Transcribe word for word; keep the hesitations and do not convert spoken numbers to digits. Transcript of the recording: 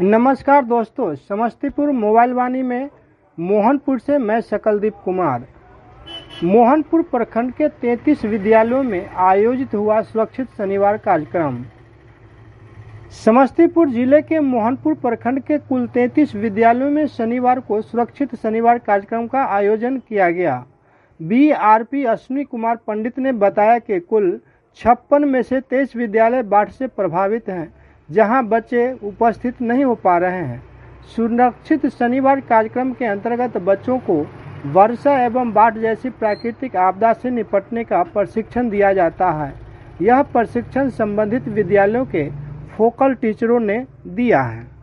नमस्कार दोस्तों, समस्तीपुर मोबाइल वाणी में मोहनपुर से मैं सकलदीप कुमार। मोहनपुर प्रखंड के तैंतीस विद्यालयों में आयोजित हुआ सुरक्षित शनिवार कार्यक्रम। समस्तीपुर जिले के मोहनपुर प्रखंड के कुल तैंतीस विद्यालयों में शनिवार को सुरक्षित शनिवार कार्यक्रम का आयोजन किया गया। B R P Ashwini Kumar Pandit ने बताया कि कुल छप्पन में से तेईस विद्यालय बाढ़ से प्रभावित हैं, जहां बच्चे उपस्थित नहीं हो पा रहे हैं। सुरक्षित शनिवार कार्यक्रम के अंतर्गत बच्चों को वर्षा एवं बाढ़ जैसी प्राकृतिक आपदा से निपटने का प्रशिक्षण दिया जाता है। यह प्रशिक्षण संबंधित विद्यालयों के फोकल टीचरों ने दिया है।